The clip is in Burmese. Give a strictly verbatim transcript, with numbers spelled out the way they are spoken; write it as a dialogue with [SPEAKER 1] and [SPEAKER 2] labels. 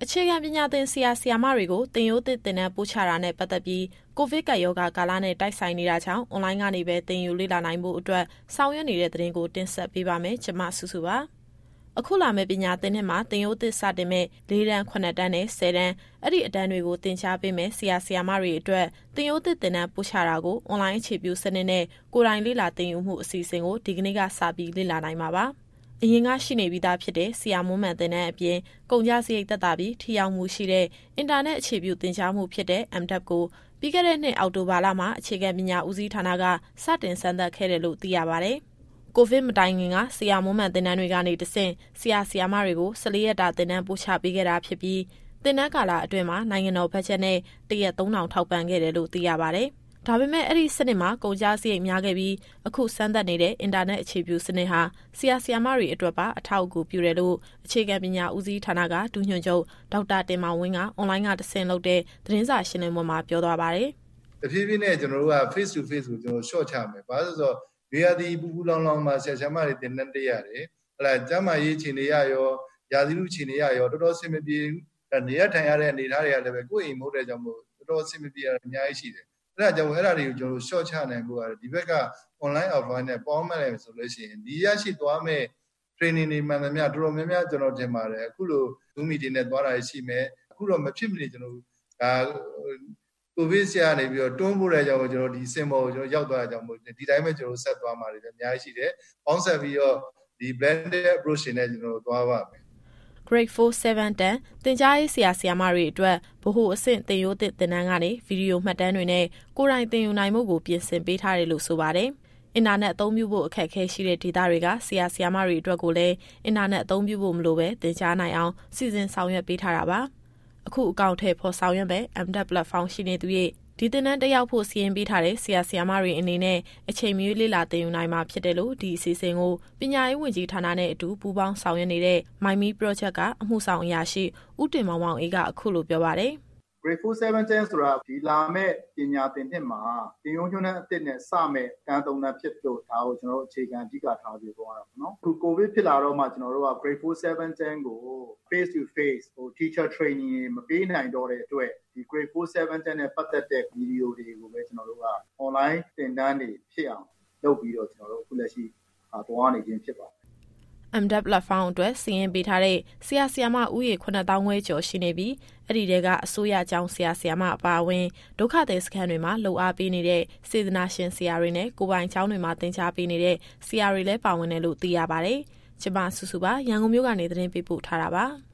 [SPEAKER 1] အခြေခံပညာသင်ဆရာဆရာမတွေကိုသင်ရိုးသစ်သင်တန်းပို့ချတာနဲ့ပတ်သက်ပြီးကိုဗစ်ကပ်ရောဂါကာလနဲ့တိုက်ဆိုင်နေတာကြောင့်အွန်လိုင်းကနေပဲသင်ယူလေ့လာနိုင်ဖို့အတွက်ဆောင်ရွက်နေတဲ့သတင်းကိုတင်ဆက်ပေးပါမယ်။ကျွန်မစုစုပါ။အခုလာမယ့်ပညာသင်နှစ်မှာသင်ရိုးသစ်စတင်မဲ့၄တန်း၊ခုနှစ်တန်းနဲ့ဆယ်တန်းအဲ့ဒီအတန်းတွေကိုသင်ကြားပေးမယ်ဆရာဆရာမတွေအတွက်သင်ရိုးသစ်သင်တန်းပို့ချတာကိုအွန်လိုင်းအခြေပြုစနစ်နဲ့ကိုယ်တိုင်လေ့လာသင်ယူမှုအစီအစဉ်ကိုဒီကနေ့ကစပြီးလေ့လာနိုင်မှာပါ။အရင်ကရှိနေပြီးသားဖြစ်တဲ့ဆရာမွန်းမှန်သင်တန်းအပြင်ကုန်ကျစရိတ်သက်သာပြီးထိရောက်မှုရှိတဲ့အင်တာနက်အခြေပြုသင်ကြားမှုဖြစ်တဲ့ M D A P ကိုပြီးခဲ့တဲ့နှစ်အောက်တိုဘာလမှာအခြေခံပညာဦးစီးဌာနကစတင်စမ်းသပ်ခဲ့တယ်လို့သိရပါတယ်။ကိုဗစ်မတိုင်ခင်ကဆရာမွန်းမှန်သင်တန်းတွေကနေတဆင့်ဆရာဆရာမတွေကို၁၄ရက်တာသင်တန်းပို့ချပေးခဲ့တာဖြစ်ပြီးသင်တန်းကာလအတွင်းမှာနိုင်ငံတော်ဘတ်ဂျက်နဲ့တရက်သုံးထောင်ထောက်ပံ့ခဲ့တယ်လို့သိရပါတယ်။ဒါပေမဲ့အဲ့ဒီစနစ်မှာကုန်ကျစရိတ်များခဲ့ပြီးအခုစမ်းသပ်နေတဲ့အင်တာနက်အခြေပြုစနစ်ဟာဆရာဆရာမတွေအတွက်ပါအထောက်အကူပြုတယ်လို့အခြေခံပညာဦးစီးဌာနကဒုညွှန်ချုပ်ဒေါက်တာတင်မောင်ဝင်းကအွန်လိုင်းကတဆင့်လုပ်တဲ့သတင်းစာရှင်းလင်းပွဲမှာပြောသွားပါတယ်
[SPEAKER 2] ။တဖြည်းဖြည်းနဲ့ကျွန်တော်တို့က face to face ကိုကျွန်တော် short ချမယ်။ဘာလို့ဆိုတော့နေရာဒီပူပူလောင်လောင်မှာဆရာဆရာမတွေတင်တဲ့ရရတယ်။ဟလာကျမ်းမာရေးအခြေအနေရရောရာသီဥတုအခြေအနေရရောတော်တော်အဆင်မပြေဘူး။နေရာထိုင်ရတဲ့အနေအထားတွေကလည်းပဲကိုယ့်အိမ်မဟုတ်တဲ့ကြောင့်မို့တော်တော်အဆင်မပြေရအများကြီးရှိတယ်။အဲ့ဒါကြောင့်အဲ့ဒါတွေကိုကျွန်တော် short ချနိုင်ဖို့ကဒီဘက်က online offline နဲ့ပေါင်းမဲ့တယ်ဆိုလို့ရှိရင်ဒီရရှိသွားမဲ့ training တွေမှန်သမျှတော်တော်များများကျွန်တော်တင်ပါတယ်အခုလို Zoom meeting နဲ့သွားတာရှိမယ်အခုတော့မဖြစ်မနေကျွန်တော်ဒါကိုဗစ်ဆရာနေပြီးတော့တွန်းပို့တဲ့ကြောင့်ကျွန်တော်ဒီစင်ပေါ်ကိုကျွန်တော်ရောက်သွားတဲ့ကြောင့်မို့ဒီတိုင်းပဲကျွန်တော်ဆက်သွားမှာတွေလည်းအများကြီးရှိတယ်ပေါင်းဆက်ပြီးတော့ဒီ blended approach နဲ့ကျွန်တော်သွားပါမယ်
[SPEAKER 1] Grade four, seven, ten သင်ကြားရေးဆရာဆရာမတွေအတွက်ဗဟိုအဆင့်သင်ရိုးသစ်သင်တန်းကနေဗီဒီယိုမှတ်တမ်းတွေနဲ့ကိုယ်တိုင်သင်ယူနိုင်မှုကိုပြင်ဆင်ပေးထားတယ်လို့ဆိုပါတယ်။အင်တာနက်အသုံးပြုဖို့အခက်အခဲရှိတဲ့ဒေသတွေကဆရာဆရာမတွေအတွက်ကိုလည်းအင်တာနက်အသုံးပြုဖို့မလိုပဲသင်ကြားနိုင်အောင်စီစဉ်ဆောင်ရွက်ပေးထားတာပါ။အခုအကောင့်ထဲပေါ်ဆောင်ရွက်မဲ့ M D A P platform ရှိနေသူရဲ့ဒီသင်တန်းတက်ရောက်ဖို့စီရင်ပေးထားတဲ့ဆရာဆရာမတွေအနေနဲ့အချိန်မီလေ့လာသင်ယူနိုင်မှာဖြစ်တယ်လို့ဒီအစီအစဉ်ကိုပညာရေးဝန်ကြီးဌာနနဲ့အတူပူးပေါင်းဆောင်ရွက်နေတဲ့ MyMe Project ကအမှုဆောင်အရာရှိဦးတင်မောင်မောင်အေးကအခုလိုပြောပါတယ်
[SPEAKER 3] ။ Grade four, seven, ten ဆိုတာဒီလာမဲ့ပညာသင်နှစ်မှာသင်ရိုးညွှန်းတဲ့အသစ်နဲ့စမဲ့တန်းသုံးတန်းဖြစ်လို့ဒါကိုကျွန်တော်တို့အခြေခံအဓိကထားပြီးပြောရအောင်နော်။အခုကိုဗစ်ဖြစ်လာတော့မှကျွန်တော်တို့က Grade four, seven, ten ကို face to face ဟို teacher training မပေးနိုင်တော့တဲ့အတွက်ဒီ Grade four, seven, ten နဲ့ပတ်သက်တဲ့ဗီဒီယိုတွေကိုပဲကျွန်တော်တို့က online သင်တန်းတွေဖြစ်အောင်လုပ်ပြီးတော့ကျွန်တော်တို့အခုလက်ရှိသွားနေခြင်းဖြစ်ပါတယ်
[SPEAKER 1] M D A P platform အတွက်စီရင်ပေးထားတဲ့ဆရာဆရာမဦးရေခုနှစ်သောင်းခွဲကျော်ရှိနေပြီးအဲ့ဒီတဲကအစိုးရကျောင်းဆရာဆရာမအပါအဝင်ဒုက္ခသည်စခန်းတွေမှာလှူအားပေးနေတဲ့စေတနာရှင်ဆရာတွေနဲ့ကိုပိုင်ကျောင်းတွေမှာသင်ကြားပေးနေတဲ့ဆရာတွေလည်းပါဝင်တယ်လို့သိရပါတယ်။ကျွန်မစုစုပါရန်ကုန်မြို့ကနေသတင်းပေးပို့ထားတာပါ။